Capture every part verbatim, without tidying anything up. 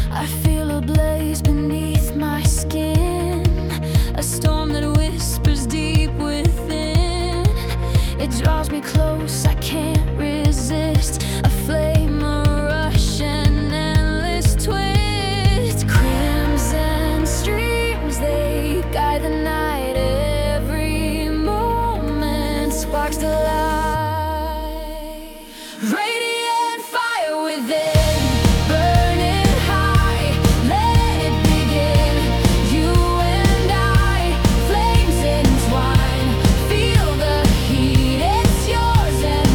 I feel a blaze beneath my skin, a storm that whispers deep within. It draws me close, I can't resist. A flame, a rush, an endless twist. Crimson streams, they guide the night. Every moment sparks the light. Radiant fire within, burning high. Let it begin. You and I, flames entwine. Feel the heat, it's yours and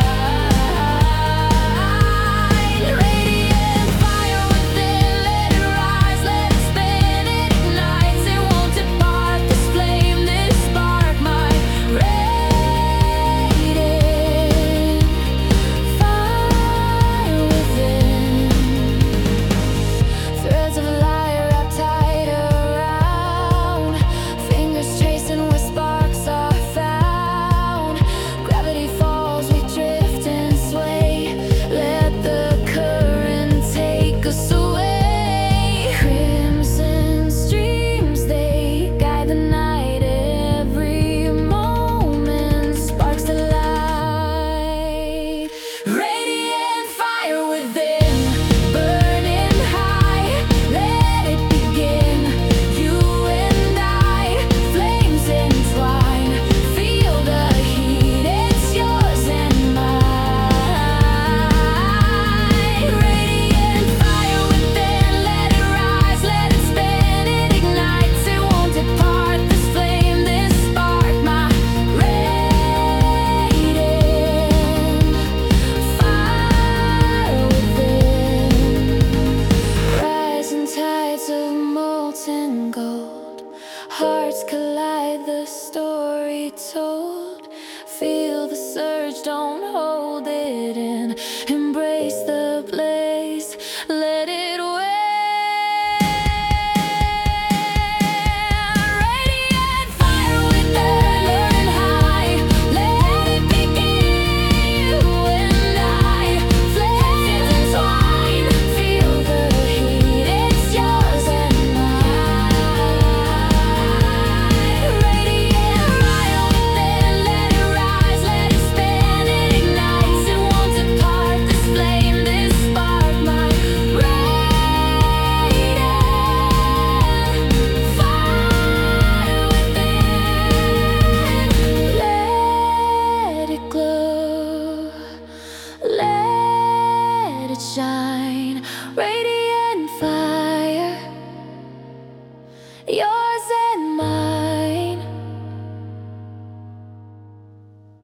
mine. Radiant fire within, let it rise, let it spin. It ignites, it won't depart. This flame, this spark, my radiant fire within. Threads of light wrapped tight around, fingers tracing where sparks are found. Gravity falls, we drift and sway. Let the current take us away. Crimson streams, they guide the night. Every moment sparks the light. Radiant fire within, burning high. Let it begin. You and I, flames entwine. Feel the heat, it's yours and mine. Radiant fire within, let it rise, let it spin. It ignites, it won't depart. This flame, this spark, my radiant fire within. Rising tides of molten gold, hearts collide, the story told. Feel the surge, don't hold it in. Embrace the blaze, let it win. Radiant fire within, burning high. Let it begin. You and I, flames entwine. Feel the heat, it's yours and mine. Radiant fire within, let it rise, let it spin. It ignites, it won't depart. This flame, this spark, my radiant fire within. Let it glow, let it shine. Radiant fire, yours